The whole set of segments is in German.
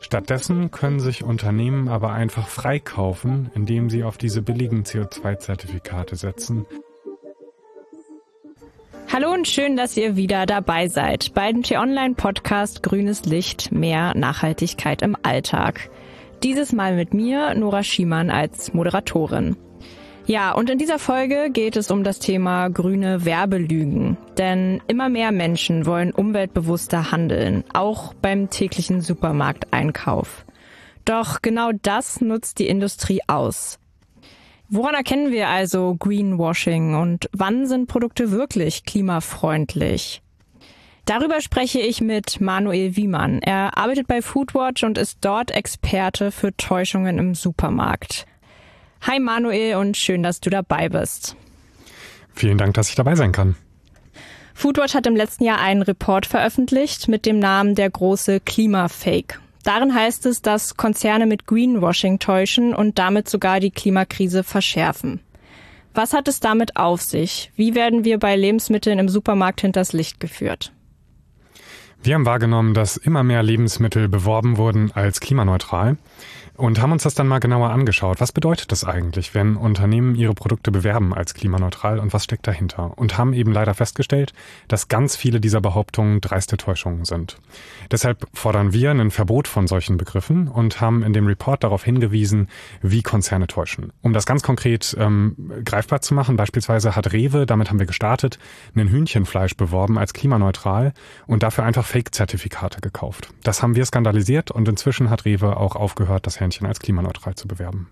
Stattdessen können sich Unternehmen aber einfach freikaufen, indem sie auf diese billigen CO2-Zertifikate setzen. Hallo und schön, dass ihr wieder dabei seid beim T-Online-Podcast Grünes Licht, mehr Nachhaltigkeit im Alltag. Dieses Mal mit mir, Nora Schiemann, als Moderatorin. Ja, und in dieser Folge geht es um das Thema grüne Werbelügen. Denn immer mehr Menschen wollen umweltbewusster handeln, auch beim täglichen Supermarkteinkauf. Doch genau das nutzt die Industrie aus. Woran erkennen wir also Greenwashing und wann sind Produkte wirklich klimafreundlich? Darüber spreche ich mit Manuel Wiemann. Er arbeitet bei Foodwatch und ist dort Experte für Täuschungen im Supermarkt. Hi Manuel und schön, dass du dabei bist. Vielen Dank, dass ich dabei sein kann. Foodwatch hat im letzten Jahr einen Report veröffentlicht mit dem Namen Der große Klimafake. Darin heißt es, dass Konzerne mit Greenwashing täuschen und damit sogar die Klimakrise verschärfen. Was hat es damit auf sich? Wie werden wir bei Lebensmitteln im Supermarkt hinters Licht geführt? Wir haben wahrgenommen, dass immer mehr Lebensmittel beworben wurden als klimaneutral und haben uns das dann mal genauer angeschaut. Was bedeutet das eigentlich, wenn Unternehmen ihre Produkte bewerben als klimaneutral und was steckt dahinter? Und haben eben leider festgestellt, dass ganz viele dieser Behauptungen dreiste Täuschungen sind. Deshalb fordern wir ein Verbot von solchen Begriffen und haben in dem Report darauf hingewiesen, wie Konzerne täuschen. Um das ganz konkret greifbar zu machen, beispielsweise hat Rewe, damit haben wir gestartet, ein Hühnchenfleisch beworben als klimaneutral und dafür einfach Fake-Zertifikate gekauft. Das haben wir skandalisiert und inzwischen hat Rewe auch aufgehört, das Hähnchen als klimaneutral zu bewerben.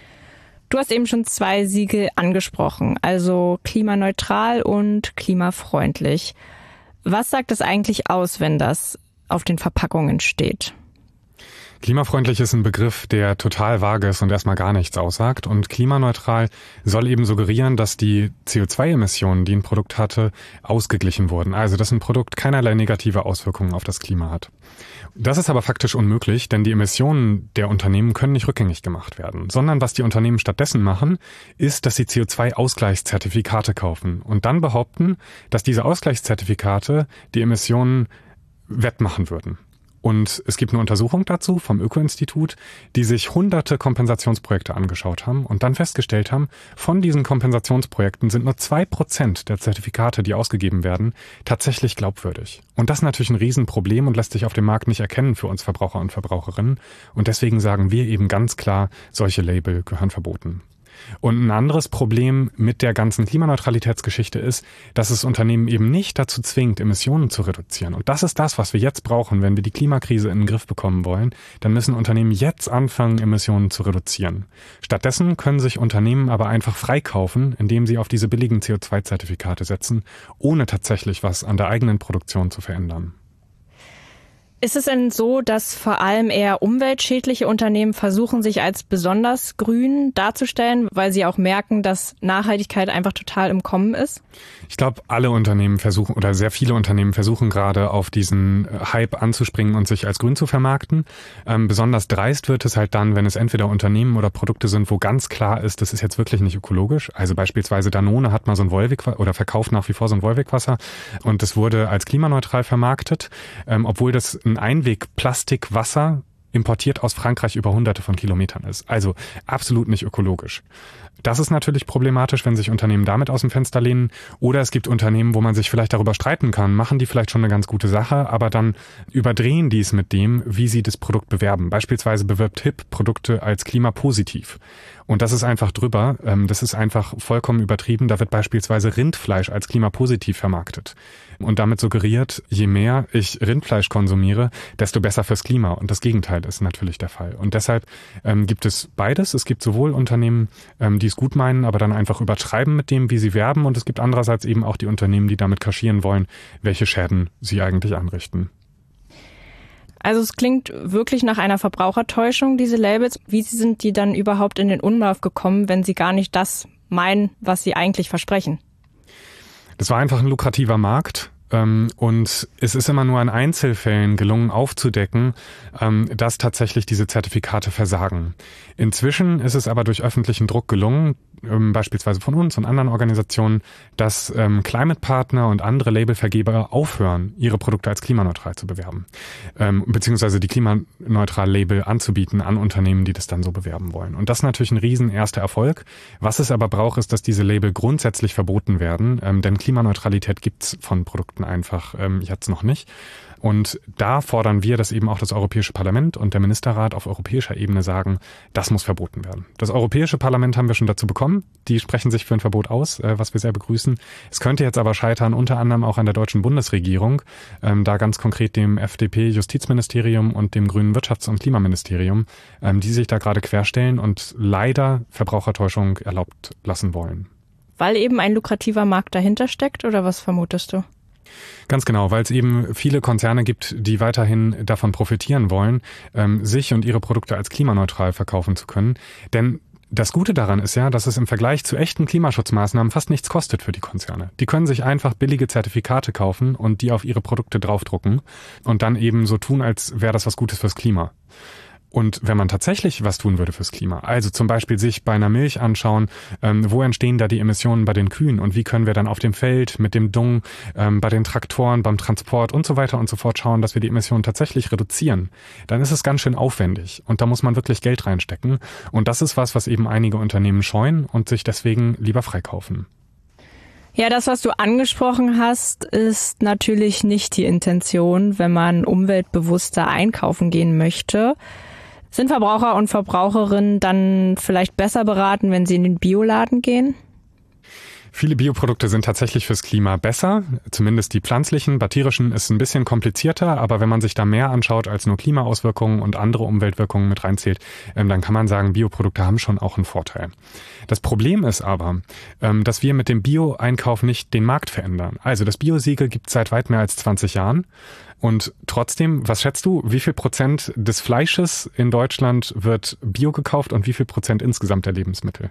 Du hast eben schon 2 Siegel angesprochen, also klimaneutral und klimafreundlich. Was sagt es eigentlich aus, wenn das auf den Verpackungen steht? Klimafreundlich ist ein Begriff, der total vage ist und erstmal gar nichts aussagt. Und klimaneutral soll eben suggerieren, dass die CO2-Emissionen, die ein Produkt hatte, ausgeglichen wurden. Also, dass ein Produkt keinerlei negative Auswirkungen auf das Klima hat. Das ist aber faktisch unmöglich, denn die Emissionen der Unternehmen können nicht rückgängig gemacht werden. Sondern was die Unternehmen stattdessen machen, ist, dass sie CO2-Ausgleichszertifikate kaufen und dann behaupten, dass diese Ausgleichszertifikate die Emissionen wettmachen würden. Und es gibt eine Untersuchung dazu vom Öko-Institut, die sich hunderte Kompensationsprojekte angeschaut haben und dann festgestellt haben, von diesen Kompensationsprojekten sind nur 2% der Zertifikate, die ausgegeben werden, tatsächlich glaubwürdig. Und das ist natürlich ein Riesenproblem und lässt sich auf dem Markt nicht erkennen für uns Verbraucher und Verbraucherinnen. Und deswegen sagen wir eben ganz klar, solche Label gehören verboten. Und ein anderes Problem mit der ganzen Klimaneutralitätsgeschichte ist, dass es Unternehmen eben nicht dazu zwingt, Emissionen zu reduzieren. Und das ist das, was wir jetzt brauchen, wenn wir die Klimakrise in den Griff bekommen wollen. Dann müssen Unternehmen jetzt anfangen, Emissionen zu reduzieren. Stattdessen können sich Unternehmen aber einfach freikaufen, indem sie auf diese billigen CO2-Zertifikate setzen, ohne tatsächlich was an der eigenen Produktion zu verändern. Ist es denn so, dass vor allem eher umweltschädliche Unternehmen versuchen, sich als besonders grün darzustellen, weil sie auch merken, dass Nachhaltigkeit einfach total im Kommen ist? Ich glaube, alle Unternehmen versuchen oder sehr viele Unternehmen versuchen gerade auf diesen Hype anzuspringen und sich als grün zu vermarkten. Besonders dreist wird es halt dann, wenn es entweder Unternehmen oder Produkte sind, wo ganz klar ist, das ist jetzt wirklich nicht ökologisch. Also beispielsweise Danone hat mal so ein Volvic oder verkauft nach wie vor so ein Volvic-Wasser und das wurde als klimaneutral vermarktet, obwohl das ein Einweg-Plastikwasser importiert aus Frankreich über hunderte von Kilometern ist. Also absolut nicht ökologisch. Das ist natürlich problematisch, wenn sich Unternehmen damit aus dem Fenster lehnen. Oder es gibt Unternehmen, wo man sich vielleicht darüber streiten kann, machen die vielleicht schon eine ganz gute Sache, aber dann überdrehen die es mit dem, wie sie das Produkt bewerben. Beispielsweise bewirbt HIP Produkte als klimapositiv. Und das ist einfach drüber. Das ist einfach vollkommen übertrieben. Da wird beispielsweise Rindfleisch als klimapositiv vermarktet. Und damit suggeriert, je mehr ich Rindfleisch konsumiere, desto besser fürs Klima. Und das Gegenteil ist natürlich der Fall. Und deshalb gibt es beides. Es gibt sowohl Unternehmen, die es gut meinen, aber dann einfach übertreiben mit dem, wie sie werben. Und es gibt andererseits eben auch die Unternehmen, die damit kaschieren wollen, welche Schäden sie eigentlich anrichten. Also es klingt wirklich nach einer Verbrauchertäuschung, diese Labels. Wie sind die dann überhaupt in den Umlauf gekommen, wenn sie gar nicht das meinen, was sie eigentlich versprechen? Das war einfach ein lukrativer Markt. Und es ist immer nur in Einzelfällen gelungen aufzudecken, dass tatsächlich diese Zertifikate versagen. Inzwischen ist es aber durch öffentlichen Druck gelungen, beispielsweise von uns und anderen Organisationen, dass Climate Partner und andere Labelvergeber aufhören, ihre Produkte als klimaneutral zu bewerben, beziehungsweise die Klimaneutral-Label anzubieten an Unternehmen, die das dann so bewerben wollen. Und das ist natürlich ein riesen erster Erfolg. Was es aber braucht, ist, dass diese Label grundsätzlich verboten werden, denn Klimaneutralität gibt's von Produkten einfach jetzt noch nicht. Und da fordern wir, dass eben auch das Europäische Parlament und der Ministerrat auf europäischer Ebene sagen, das muss verboten werden. Das Europäische Parlament haben wir schon dazu bekommen. Die sprechen sich für ein Verbot aus, was wir sehr begrüßen. Es könnte jetzt aber scheitern, unter anderem auch an der deutschen Bundesregierung, da ganz konkret dem FDP-Justizministerium und dem Grünen Wirtschafts- und Klimaministerium, die sich da gerade querstellen und leider Verbrauchertäuschung erlaubt lassen wollen. Weil eben ein lukrativer Markt dahinter steckt, oder was vermutest du? Ganz genau, weil es eben viele Konzerne gibt, die weiterhin davon profitieren wollen, sich und ihre Produkte als klimaneutral verkaufen zu können. Denn das Gute daran ist ja, dass es im Vergleich zu echten Klimaschutzmaßnahmen fast nichts kostet für die Konzerne. Die können sich einfach billige Zertifikate kaufen und die auf ihre Produkte draufdrucken und dann eben so tun, als wäre das was Gutes fürs Klima. Und wenn man tatsächlich was tun würde fürs Klima, also zum Beispiel sich bei einer Milch anschauen, wo entstehen da die Emissionen bei den Kühen und wie können wir dann auf dem Feld mit dem Dung, bei den Traktoren, beim Transport und so weiter und so fort schauen, dass wir die Emissionen tatsächlich reduzieren, dann ist es ganz schön aufwendig und da muss man wirklich Geld reinstecken. Und das ist was eben einige Unternehmen scheuen und sich deswegen lieber freikaufen. Ja, das, was du angesprochen hast, ist natürlich nicht die Intention, wenn man umweltbewusster einkaufen gehen möchte. Sind Verbraucher und Verbraucherinnen dann vielleicht besser beraten, wenn sie in den Bioladen gehen? Viele Bioprodukte sind tatsächlich fürs Klima besser, zumindest die pflanzlichen. Bei tierischen ist es ein bisschen komplizierter, aber wenn man sich da mehr anschaut als nur Klimaauswirkungen und andere Umweltwirkungen mit reinzählt, dann kann man sagen, Bioprodukte haben schon auch einen Vorteil. Das Problem ist aber, dass wir mit dem Bio-Einkauf nicht den Markt verändern. Also das Bio-Siegel gibt es seit weit mehr als 20 Jahren. Und trotzdem, was schätzt du, wie viel Prozent des Fleisches in Deutschland wird Bio gekauft und wie viel Prozent insgesamt der Lebensmittel?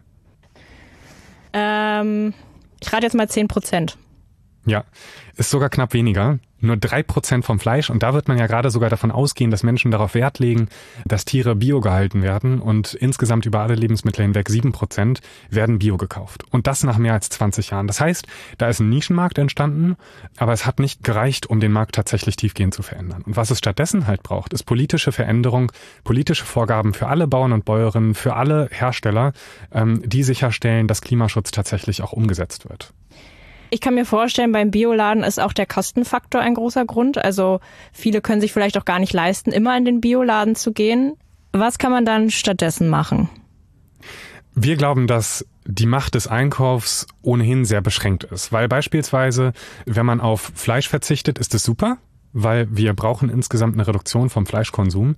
Ich rate jetzt mal 10%. Ja, ist sogar knapp weniger. Nur 3% vom Fleisch. Und da wird man ja gerade sogar davon ausgehen, dass Menschen darauf Wert legen, dass Tiere bio gehalten werden. Und insgesamt über alle Lebensmittel hinweg 7% werden bio gekauft. Und das nach mehr als 20 Jahren. Das heißt, da ist ein Nischenmarkt entstanden, aber es hat nicht gereicht, um den Markt tatsächlich tiefgehend zu verändern. Und was es stattdessen halt braucht, ist politische Veränderung, politische Vorgaben für alle Bauern und Bäuerinnen, für alle Hersteller, die sicherstellen, dass Klimaschutz tatsächlich auch umgesetzt wird. Ich kann mir vorstellen, beim Bioladen ist auch der Kostenfaktor ein großer Grund. Also viele können sich vielleicht auch gar nicht leisten, immer in den Bioladen zu gehen. Was kann man dann stattdessen machen? Wir glauben, dass die Macht des Einkaufs ohnehin sehr beschränkt ist. Weil beispielsweise, wenn man auf Fleisch verzichtet, ist es super, weil wir brauchen insgesamt eine Reduktion vom Fleischkonsum.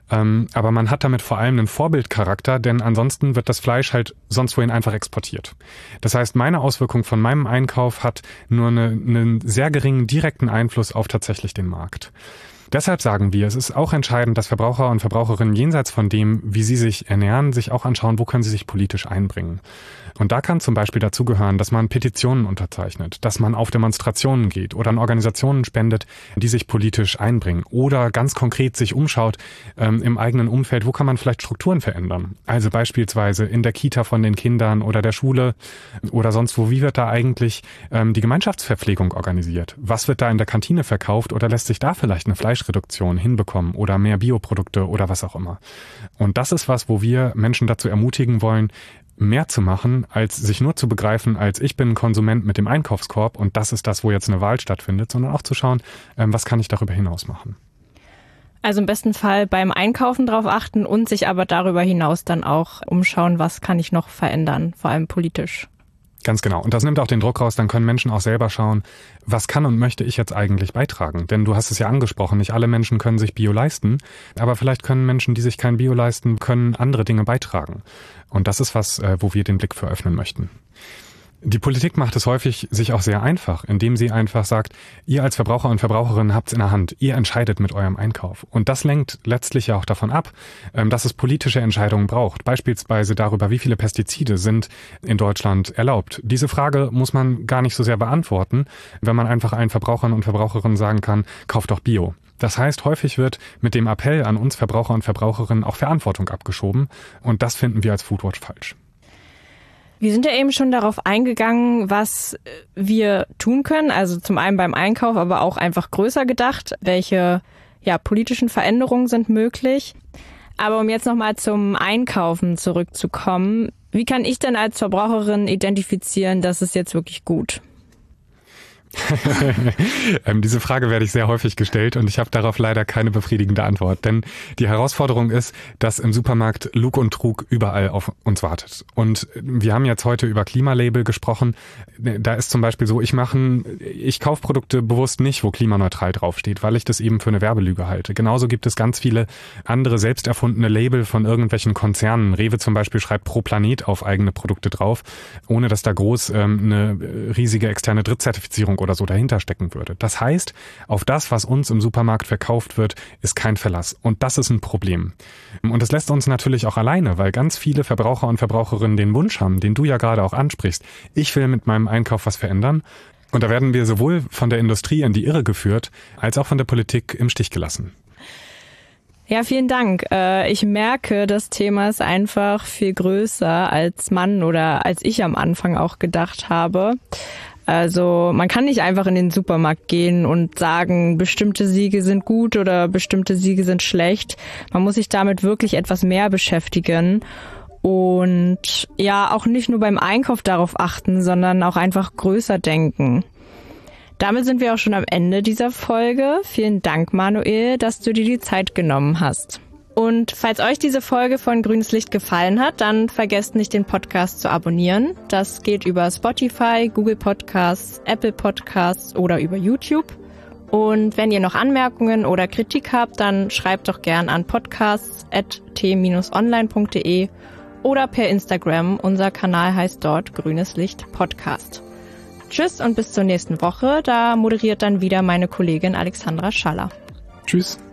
Aber man hat damit vor allem einen Vorbildcharakter, denn ansonsten wird das Fleisch halt sonst wohin einfach exportiert. Das heißt, meine Auswirkung von meinem Einkauf hat nur einen sehr geringen direkten Einfluss auf tatsächlich den Markt. Deshalb sagen wir, es ist auch entscheidend, dass Verbraucher und Verbraucherinnen jenseits von dem, wie sie sich ernähren, sich auch anschauen, wo können sie sich politisch einbringen. Und da kann zum Beispiel dazu gehören, dass man Petitionen unterzeichnet, dass man auf Demonstrationen geht oder an Organisationen spendet, die sich politisch einbringen oder ganz konkret sich umschaut im eigenen Umfeld, wo kann man vielleicht Strukturen verändern. Also beispielsweise in der Kita von den Kindern oder der Schule oder sonst wo. Wie wird da eigentlich die Gemeinschaftsverpflegung organisiert? Was wird da in der Kantine verkauft oder lässt sich da vielleicht eine Fleischreduktion hinbekommen oder mehr Bioprodukte oder was auch immer? Und das ist was, wo wir Menschen dazu ermutigen wollen, mehr zu machen, als sich nur zu begreifen, als ich bin ein Konsument mit dem Einkaufskorb und das ist das, wo jetzt eine Wahl stattfindet, sondern auch zu schauen, was kann ich darüber hinaus machen. Also im besten Fall beim Einkaufen drauf achten und sich aber darüber hinaus dann auch umschauen, was kann ich noch verändern, vor allem politisch. Ganz genau. Und das nimmt auch den Druck raus, dann können Menschen auch selber schauen, was kann und möchte ich jetzt eigentlich beitragen? Denn du hast es ja angesprochen, nicht alle Menschen können sich Bio leisten, aber vielleicht können Menschen, die sich kein Bio leisten, können andere Dinge beitragen. Und das ist was, wo wir den Blick für öffnen möchten. Die Politik macht es häufig sich auch sehr einfach, indem sie einfach sagt, ihr als Verbraucher und Verbraucherinnen habt's in der Hand, ihr entscheidet mit eurem Einkauf. Und das lenkt letztlich ja auch davon ab, dass es politische Entscheidungen braucht, beispielsweise darüber, wie viele Pestizide sind in Deutschland erlaubt. Diese Frage muss man gar nicht so sehr beantworten, wenn man einfach allen Verbrauchern und Verbraucherinnen sagen kann, kauft doch Bio. Das heißt, häufig wird mit dem Appell an uns Verbraucher und Verbraucherinnen auch Verantwortung abgeschoben und das finden wir als Foodwatch falsch. Wir sind ja eben schon darauf eingegangen, was wir tun können. Also zum einen beim Einkauf, aber auch einfach größer gedacht. Welche politischen Veränderungen sind möglich? Aber um jetzt nochmal zum Einkaufen zurückzukommen, wie kann ich denn als Verbraucherin identifizieren, dass es jetzt wirklich gut? Diese Frage werde ich sehr häufig gestellt und ich habe darauf leider keine befriedigende Antwort. Denn die Herausforderung ist, dass im Supermarkt Lug und Trug überall auf uns wartet. Und wir haben jetzt heute über Klimalabel gesprochen. Da ist zum Beispiel so, ich kaufe Produkte bewusst nicht, wo klimaneutral draufsteht, weil ich das eben für eine Werbelüge halte. Genauso gibt es ganz viele andere selbst erfundene Label von irgendwelchen Konzernen. Rewe zum Beispiel schreibt pro Planet auf eigene Produkte drauf, ohne dass da groß eine riesige externe Drittzertifizierung oder so dahinter stecken würde. Das heißt, auf das, was uns im Supermarkt verkauft wird, ist kein Verlass. Und das ist ein Problem. Und das lässt uns natürlich auch alleine, weil ganz viele Verbraucher und Verbraucherinnen den Wunsch haben, den du ja gerade auch ansprichst. Ich will mit meinem Einkauf was verändern. Und da werden wir sowohl von der Industrie in die Irre geführt, als auch von der Politik im Stich gelassen. Ja, vielen Dank. Ich merke, das Thema ist einfach viel größer als man oder als ich am Anfang auch gedacht habe. Also man kann nicht einfach in den Supermarkt gehen und sagen, bestimmte Siegel sind gut oder bestimmte Siegel sind schlecht. Man muss sich damit wirklich etwas mehr beschäftigen und ja auch nicht nur beim Einkauf darauf achten, sondern auch einfach größer denken. Damit sind wir auch schon am Ende dieser Folge. Vielen Dank, Manuel, dass du dir die Zeit genommen hast. Und falls euch diese Folge von Grünes Licht gefallen hat, dann vergesst nicht, den Podcast zu abonnieren. Das geht über Spotify, Google Podcasts, Apple Podcasts oder über YouTube. Und wenn ihr noch Anmerkungen oder Kritik habt, dann schreibt doch gern an podcasts@t-online.de oder per Instagram. Unser Kanal heißt dort Grünes Licht Podcast. Tschüss und bis zur nächsten Woche. Da moderiert dann wieder meine Kollegin Alexandra Schaller. Tschüss.